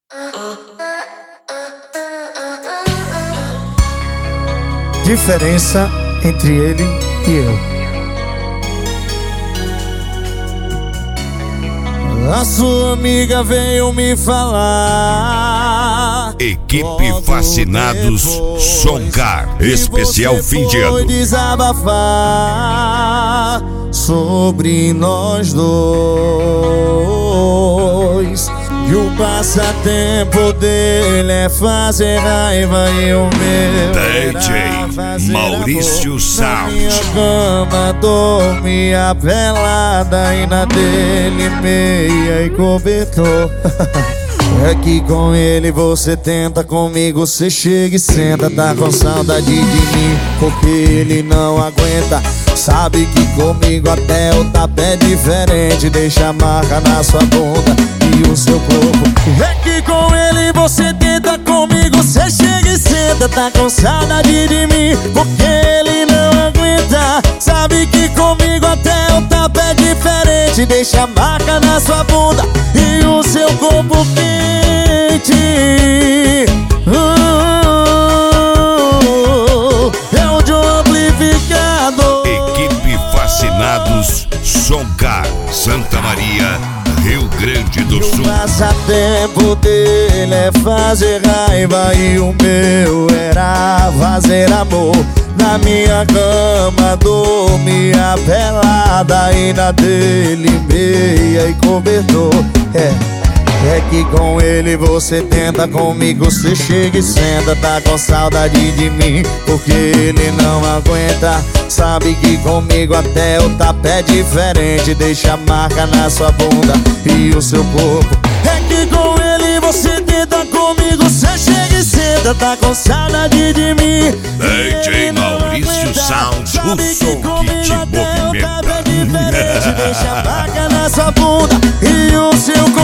Diferença entre ele e eu. A sua amiga veio me falar. Equipe Fascinados Songar, especial fim de ano. Desabafar sobre nós dois. E o passatempo dele é fazer raiva e o meu DJ Maurício Sound. Na minha cama dormia pelada e na dele meia e cobertor. É que com ele você tenta, comigo você chega e senta. Tá com saudade de mim porque ele não aguenta. Sabe que comigo até o tapa é diferente. Deixa a marca na sua bunda e o seu corpo. É que com ele você tenta, comigo você chega e senta. Tá com saudade de mim porque ele não aguenta. Sabe que comigo até o tapa é diferente. Deixa a marca na sua bunda e o seu corpo quente. É o de um amplificador. Equipe Fascinados Songar, Santa Maria, Rio Grande do Sul. O passatempo dele é fazer raiva e o meu era fazer amor. Na minha cama dormia pelada e na dele meia e cobertor. É que com ele você tenta, comigo você chega e senta. Tá com saudade de mim porque ele não aguenta. Sabe que comigo até o tapa é diferente. Deixa a marca na sua bunda e o seu corpo. É que com ele você tenta, comigo você chega e senta. Tá com saudade de mim. DJ Maurício Sound, o som que te movimenta. Deixa a marca na sua bunda e o seu corpo.